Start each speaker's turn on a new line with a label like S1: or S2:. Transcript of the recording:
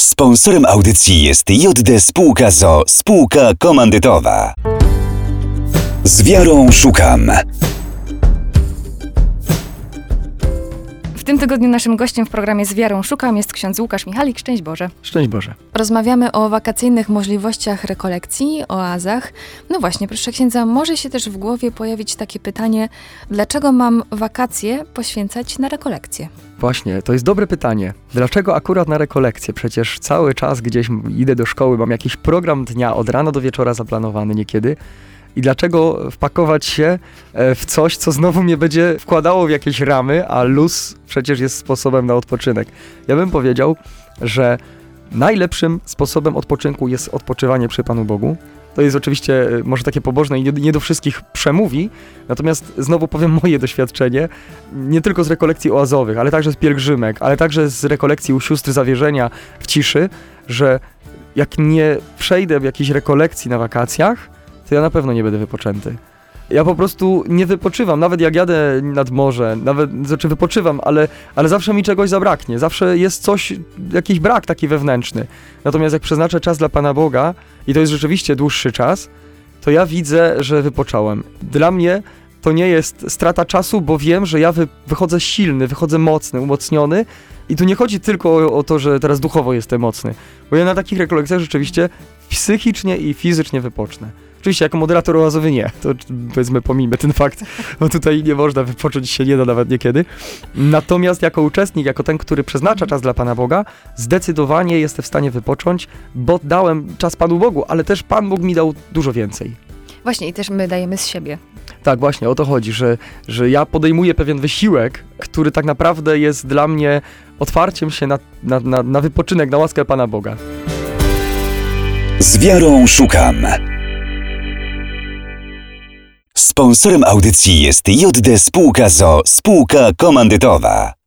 S1: Sponsorem audycji jest JD Spółka ZOO, spółka komandytowa. Z wiarą szukam.
S2: W tym tygodniu naszym gościem w programie Z wiarą szukam jest ksiądz Łukasz Michalik. Szczęść Boże.
S3: Szczęść Boże.
S2: Rozmawiamy o wakacyjnych możliwościach rekolekcji, oazach. No właśnie, proszę księdza, może się też w głowie pojawić takie pytanie, dlaczego mam wakacje poświęcać na rekolekcje?
S3: Właśnie, to jest dobre pytanie. Dlaczego akurat na rekolekcje? Przecież cały czas gdzieś idę do szkoły, mam jakiś program dnia od rana do wieczora zaplanowany niekiedy. I dlaczego wpakować się w coś, co znowu mnie będzie wkładało w jakieś ramy, a luz przecież jest sposobem na odpoczynek. Ja bym powiedział, że najlepszym sposobem odpoczynku jest odpoczywanie przy Panu Bogu. To jest oczywiście może takie pobożne i nie do wszystkich przemówi, natomiast znowu powiem moje doświadczenie, nie tylko z rekolekcji oazowych, ale także z pielgrzymek, ale także z rekolekcji u sióstr zawierzenia w ciszy, że jak nie przejdę w jakiejś rekolekcji na wakacjach, to ja na pewno nie będę wypoczęty. Ja po prostu nie wypoczywam, nawet jak jadę nad morze, wypoczywam, ale zawsze mi czegoś zabraknie, zawsze jest coś, jakiś brak taki wewnętrzny. Natomiast jak przeznaczę czas dla Pana Boga, i to jest rzeczywiście dłuższy czas, to ja widzę, że wypocząłem. Dla mnie to nie jest strata czasu, bo wiem, że ja wychodzę silny, wychodzę mocny, umocniony i tu nie chodzi tylko o to, że teraz duchowo jestem mocny, bo ja na takich rekolekcjach rzeczywiście psychicznie i fizycznie wypocznę. Oczywiście jako moderator oazowy nie, to powiedzmy pomijmy ten fakt, bo tutaj nie można wypocząć, się nie da nawet niekiedy. Natomiast jako uczestnik, jako ten, który przeznacza czas dla Pana Boga, zdecydowanie jestem w stanie wypocząć, bo dałem czas Panu Bogu, ale też Pan Bóg mi dał dużo więcej.
S2: Właśnie i też my dajemy z siebie.
S3: Tak, właśnie o to chodzi, że ja podejmuję pewien wysiłek, który tak naprawdę jest dla mnie otwarciem się na wypoczynek, na łaskę Pana Boga.
S1: Z wiarą szukam. Sponsorem audycji jest JD Spółka ZOO, spółka komandytowa.